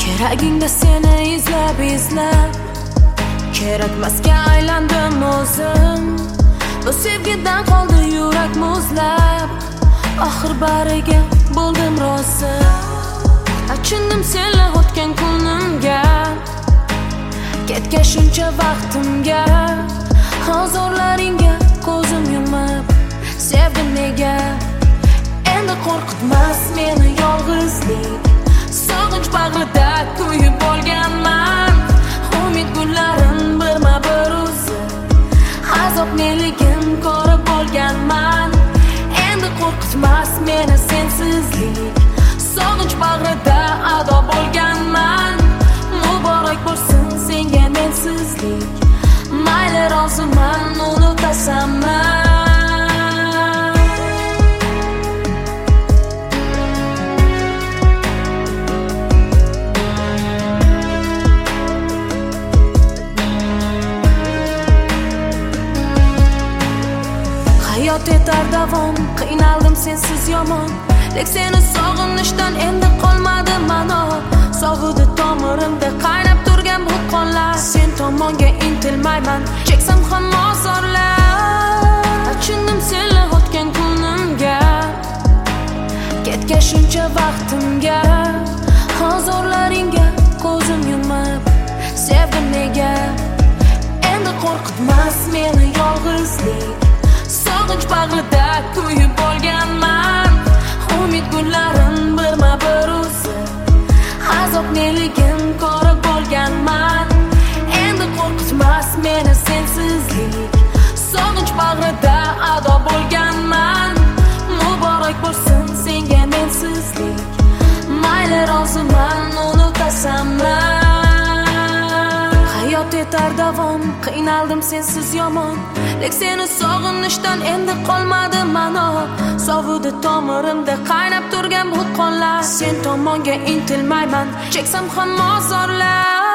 Keragingda seni izlab kerakmasga aylandim o'zim. Bu sevgidan qoldi yurak muzlab, oxir bariga bo'ldim rozi. Achindim senlar o'tgan kunimga, ketgan shuncha vaqtimga. Hozirlaringga ko'zim yumib sevdim nega. Endi qo'rqitmas meni yolg'izlik, sog'inch bag'rida kuyib bo'lganman. Umid gullarim birma-bir uzib, azob neligim ko'rib bo'lganman. Endi qo'rqitmas meni sensizlik, sog'inch bag'rida ado bo'lganman. Muborak bo'lsin senga mensizlik, mayli roziman unutasanmi? Hayot etar davom, qiynaldim sensiz yomon. Lek seni sog'inishdan endi qolmadi ma'no. Sovudi tomirimda qaynab turgan bu qonlar. Sen tomonga intilmayman, cheksam ham ozorlar. Achindim senlar o'tgan kunimga, ketgan shuncha vaqtimga. Hozirlaringga ko'zim yumib sevdim nega. Endi qo'rqitmas meni yolg'izlik, sog'inch bag'rida kuyib bo'lganman. Umid gullarim birma-bir uzib, azob neligim ko'rib bo'lganman. Endi qo'rqitmas meni sensizlik, sog'inch bag'rida ado bo'lganman. Muborak bo'lsin senga mensizlik, mayli roziman unutasanmi? Hayot etar davom, qiynaldim sensiz yomon. Lek seni sog'inishdan endi qolmadi ma'no. Sovudi tomirimda qaynab turgan bu qonlar. Sen tomonga intilmayman, cheksam ham ozorlar.